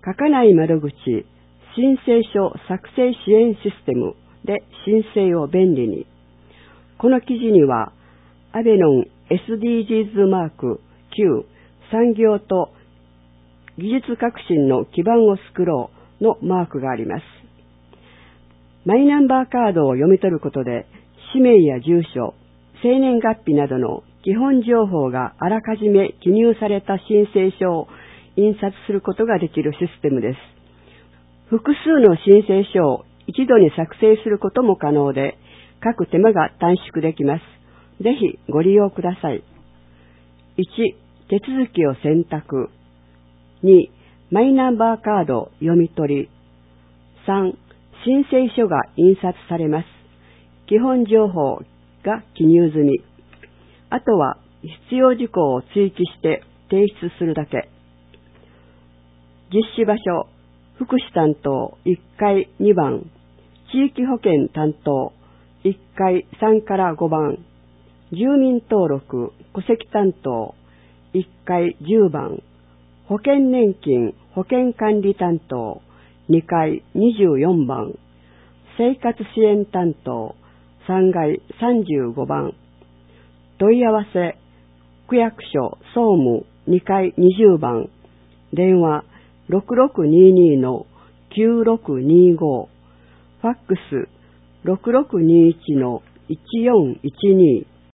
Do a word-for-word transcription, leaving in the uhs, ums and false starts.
書かない窓口申請書作成支援システムで申請を便利に。この記事にはアベノン エスディージーズ マークきゅう産業と技術革新の基盤を作ろうのマークがあります。マイナンバーカードを読み取ることで氏名や住所、生年月日などの基本情報があらかじめ記入された申請書を印刷することができるシステムです。複数の申請書を一度に作成することも可能で、書く手間が短縮できます。ぜひご利用ください。いち. 手続きを選択。に. マイナンバーカード読み取り。さん. 申請書が印刷されます。基本情報が記入済み。あとは必要事項を追記して提出するだけ。実施場所、福祉担当いっかいにばん、地域保険担当いっかいさんからごばん、住民登録戸籍担当いっかいじゅうばん、保険年金保険管理担当にかいにじゅうよんばん、生活支援担当さんかいさんじゅうごばん、問い合わせ区役所総務にかいにじゅうばん、電話 ろくろくにーにーのきゅうろくにーご、ファックス ろくろくにーいちのいちよんいちにー